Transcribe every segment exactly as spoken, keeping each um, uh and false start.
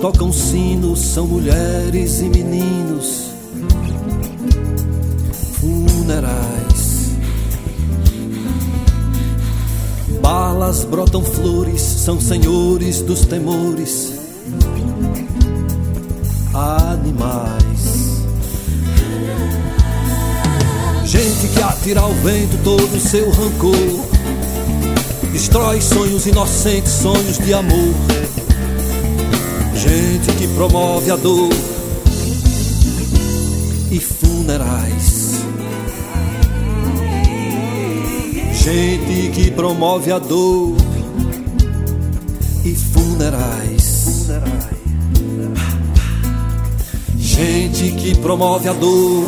tocam sinos, são mulheres e meninos funerais. Balas brotam flores, são senhores dos temores, animais. Gente que atira ao vento todo o seu rancor, destrói sonhos inocentes, sonhos de amor. Gente que promove a dor e funerais. Gente que promove a dor e funerais. Gente que promove a dor.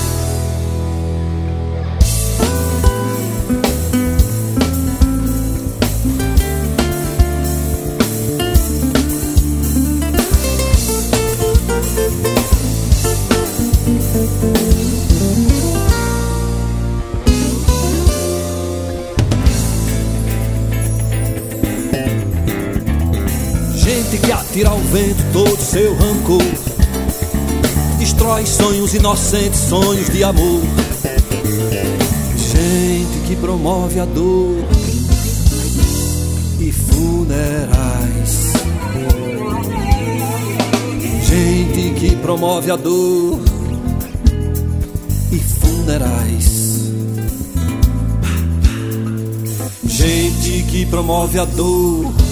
Gente que atira ao vento todo seu rancor, destrói sonhos inocentes, sonhos de amor. Gente que promove a dor e funerais. Gente que promove a dor e funerais. Gente que promove a dor